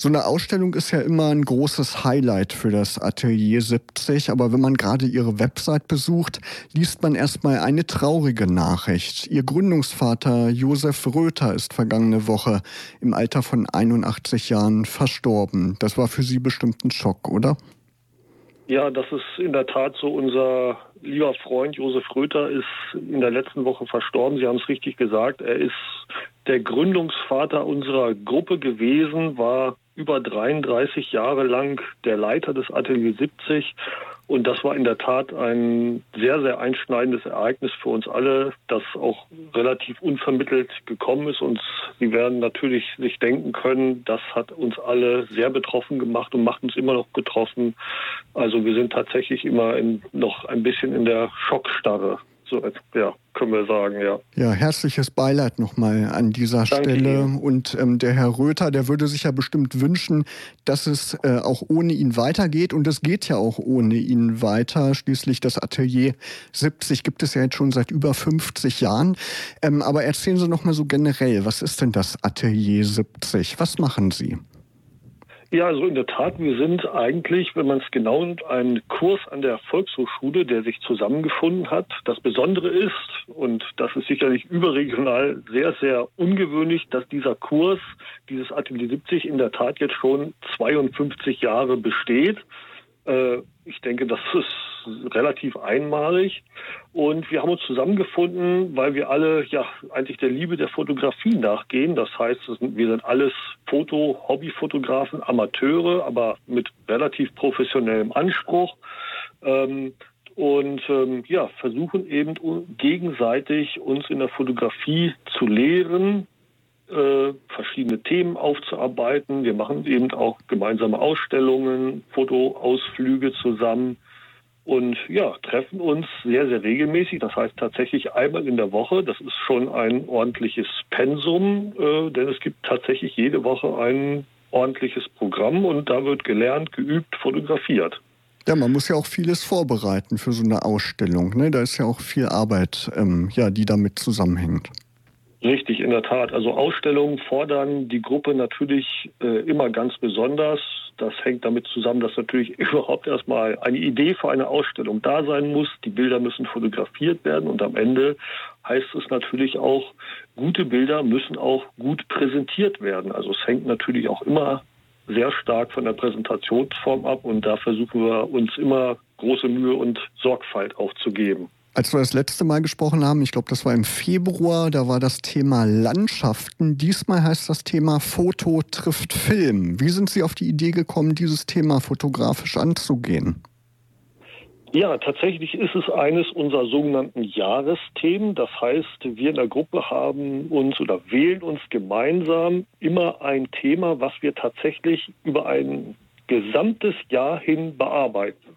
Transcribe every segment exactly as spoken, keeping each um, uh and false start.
So eine Ausstellung ist ja immer ein großes Highlight für das Atelier siebzig, aber wenn man gerade Ihre Website besucht, liest man erstmal eine traurige Nachricht. Ihr Gründungsvater Josef Röther ist vergangene Woche im Alter von einundachtzig Jahren verstorben. Das war für Sie bestimmt ein Schock, oder? Ja, das ist in der Tat so. Unser lieber Freund Josef Röther ist in der letzten Woche verstorben. Sie haben es richtig gesagt. Er ist der Gründungsvater unserer Gruppe gewesen, war über dreiunddreißig Jahre lang der Leiter des Atelier siebzig. Und das war in der Tat ein sehr, sehr einschneidendes Ereignis für uns alle, das auch relativ unvermittelt gekommen ist. Und Sie werden natürlich sich denken können, das hat uns alle sehr betroffen gemacht und macht uns immer noch betroffen. Also wir sind tatsächlich immer in, noch ein bisschen in der Schockstarre. So, ja, können wir sagen, ja. Ja, herzliches Beileid nochmal an dieser Danke Stelle. Ihnen. Und ähm, der Herr Röther, der würde sich ja bestimmt wünschen, dass es äh, auch ohne ihn weitergeht. Und es geht ja auch ohne ihn weiter. Schließlich das Atelier siebzig gibt es ja jetzt schon seit über fünfzig Jahren. Ähm, aber erzählen Sie nochmal so generell, was ist denn das Atelier siebzig? Was machen Sie? Ja, also in der Tat, wir sind eigentlich, wenn man es genau nimmt, ein Kurs an der Volkshochschule, der sich zusammengefunden hat. Das Besondere ist, und das ist sicherlich überregional sehr, sehr ungewöhnlich, dass dieser Kurs, dieses Atelier siebzig, in der Tat jetzt schon zweiundfünfzig Jahre besteht. Äh, ich denke, das ist relativ einmalig. Und wir haben uns zusammengefunden, weil wir alle ja eigentlich der Liebe der Fotografie nachgehen. Das heißt, wir sind alles Foto-, Hobbyfotografen, Amateure, aber mit relativ professionellem Anspruch. Ähm, und ähm, ja, versuchen eben gegenseitig uns in der Fotografie zu lehren, Äh, verschiedene Themen aufzuarbeiten. Wir machen eben auch gemeinsame Ausstellungen, Fotoausflüge zusammen und ja, treffen uns sehr, sehr regelmäßig. Das heißt tatsächlich einmal in der Woche. Das ist schon ein ordentliches Pensum, äh, denn es gibt tatsächlich jede Woche ein ordentliches Programm und da wird gelernt, geübt, fotografiert. Ja, man muss ja auch vieles vorbereiten für so eine Ausstellung, ne? Da ist ja auch viel Arbeit, ähm, ja, die damit zusammenhängt. Richtig, in der Tat. Also Ausstellungen fordern die Gruppe natürlich äh, immer ganz besonders. Das hängt damit zusammen, dass natürlich überhaupt erstmal eine Idee für eine Ausstellung da sein muss. Die Bilder müssen fotografiert werden und am Ende heißt es natürlich auch, gute Bilder müssen auch gut präsentiert werden. Also es hängt natürlich auch immer sehr stark von der Präsentationsform ab und da versuchen wir uns immer große Mühe und Sorgfalt auch zu geben. Als wir das letzte Mal gesprochen haben, ich glaube, das war im Februar, da war das Thema Landschaften. Diesmal heißt das Thema Foto trifft Film. Wie sind Sie auf die Idee gekommen, dieses Thema fotografisch anzugehen? Ja, tatsächlich ist es eines unserer sogenannten Jahresthemen. Das heißt, wir in der Gruppe haben uns oder wählen uns gemeinsam immer ein Thema, was wir tatsächlich über ein gesamtes Jahr hin bearbeiten.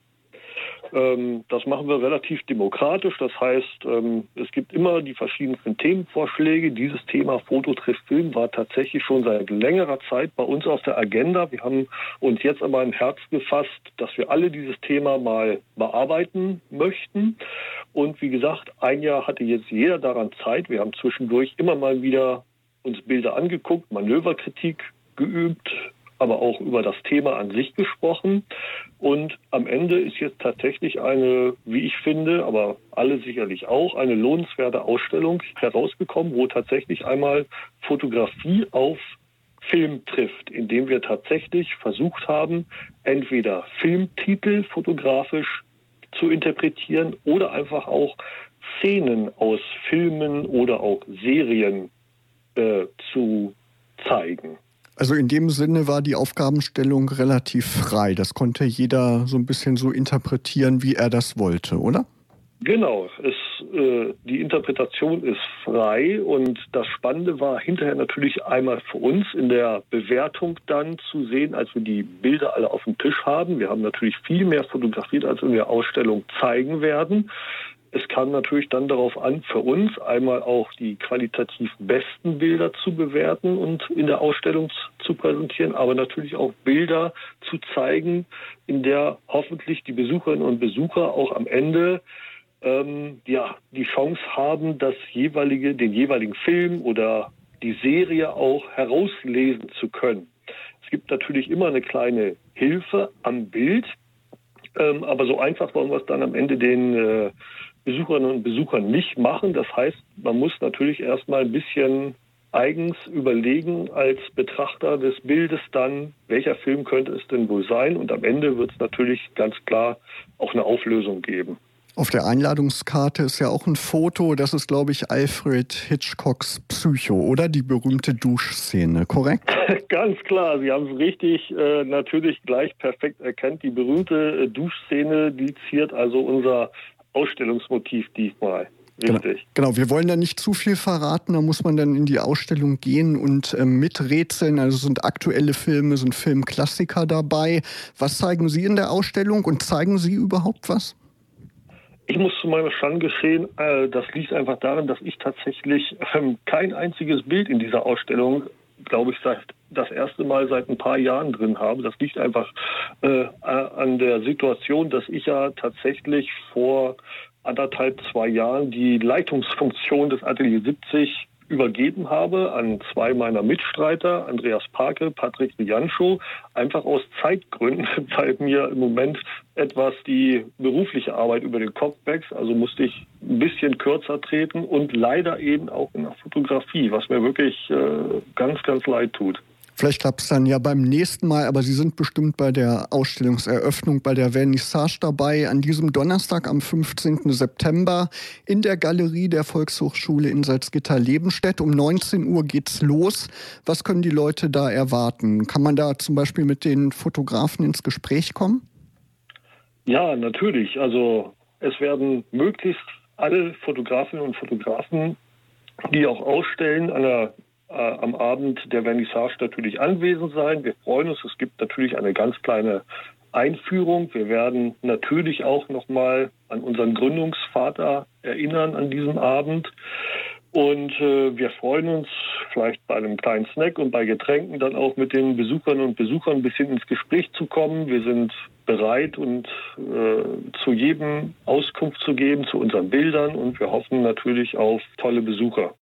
Das machen wir relativ demokratisch. Das heißt, es gibt immer die verschiedensten Themenvorschläge. Dieses Thema Foto trifft Film war tatsächlich schon seit längerer Zeit bei uns auf der Agenda. Wir haben uns jetzt aber ein Herz gefasst, dass wir alle dieses Thema mal bearbeiten möchten. Und wie gesagt, ein Jahr hatte jetzt jeder daran Zeit. Wir haben zwischendurch immer mal wieder uns Bilder angeguckt, Manöverkritik geübt, aber auch über das Thema an sich gesprochen. Und am Ende ist jetzt tatsächlich eine, wie ich finde, aber alle sicherlich auch, eine lohnenswerte Ausstellung herausgekommen, wo tatsächlich einmal Fotografie auf Film trifft, indem wir tatsächlich versucht haben, entweder Filmtitel fotografisch zu interpretieren oder einfach auch Szenen aus Filmen oder auch Serien äh, zu zeigen. Also in dem Sinne war die Aufgabenstellung relativ frei. Das konnte jeder so ein bisschen so interpretieren, wie er das wollte, oder? Genau, es, äh, die Interpretation ist frei und das Spannende war hinterher natürlich einmal für uns in der Bewertung dann zu sehen, als wir die Bilder alle auf dem Tisch haben. Wir haben natürlich viel mehr fotografiert, als wir in der Ausstellung zeigen werden. Es kam natürlich dann darauf an, für uns einmal auch die qualitativ besten Bilder zu bewerten und in der Ausstellung zu präsentieren, aber natürlich auch Bilder zu zeigen, in der hoffentlich die Besucherinnen und Besucher auch am Ende ähm, ja, die Chance haben, das jeweilige, den jeweiligen Film oder die Serie auch herauslesen zu können. Es gibt natürlich immer eine kleine Hilfe am Bild, ähm, aber so einfach wollen wir es dann am Ende den äh, Besucherinnen und Besuchern nicht machen. Das heißt, man muss natürlich erstmal ein bisschen eigens überlegen als Betrachter des Bildes dann, welcher Film könnte es denn wohl sein? Und am Ende wird es natürlich ganz klar auch eine Auflösung geben. Auf der Einladungskarte ist ja auch ein Foto, das ist, glaube ich, Alfred Hitchcocks Psycho, oder? Die berühmte Duschszene, korrekt? Ganz klar, Sie haben es richtig äh, natürlich gleich perfekt erkannt. Die berühmte äh, Duschszene, die ziert also unser Ausstellungsmotiv diesmal. Richtig. Genau, genau, wir wollen da nicht zu viel verraten, da muss man dann in die Ausstellung gehen und äh, miträtseln. Also sind aktuelle Filme, sind Filmklassiker dabei. Was zeigen Sie in der Ausstellung und zeigen Sie überhaupt was? Ich muss zu meiner Schande gestehen, äh, das liegt einfach daran, dass ich tatsächlich ähm, kein einziges Bild in dieser Ausstellung, glaube ich, seit das erste Mal seit ein paar Jahren drin habe. Das liegt einfach äh, an der Situation, dass ich ja tatsächlich vor anderthalb, zwei Jahren die Leitungsfunktion des Atelier siebzig übergeben habe an zwei meiner Mitstreiter, Andreas Parke, Patrick Riancho, einfach aus Zeitgründen, weil mir im Moment etwas die berufliche Arbeit über den Kopf wächst. Also musste ich ein bisschen kürzer treten und leider eben auch in der Fotografie, was mir wirklich äh, ganz, ganz leid tut. Vielleicht klappt es dann ja beim nächsten Mal, aber Sie sind bestimmt bei der Ausstellungseröffnung, bei der Vernissage dabei, an diesem Donnerstag am fünfzehnten September in der Galerie der Volkshochschule in Salzgitter-Lebenstedt. Um neunzehn Uhr geht's los. Was können die Leute da erwarten? Kann man da zum Beispiel mit den Fotografen ins Gespräch kommen? Ja, natürlich. Also es werden möglichst alle Fotografinnen und Fotografen, die auch ausstellen, an der am Abend der Vernissage natürlich anwesend sein. Wir freuen uns. Es gibt natürlich eine ganz kleine Einführung. Wir werden natürlich auch nochmal an unseren Gründungsvater erinnern an diesem Abend. Und äh, wir freuen uns vielleicht bei einem kleinen Snack und bei Getränken dann auch mit den Besuchern und Besuchern ein bisschen ins Gespräch zu kommen. Wir sind bereit und äh, zu jedem Auskunft zu geben, zu unseren Bildern. Und wir hoffen natürlich auf tolle Besucher.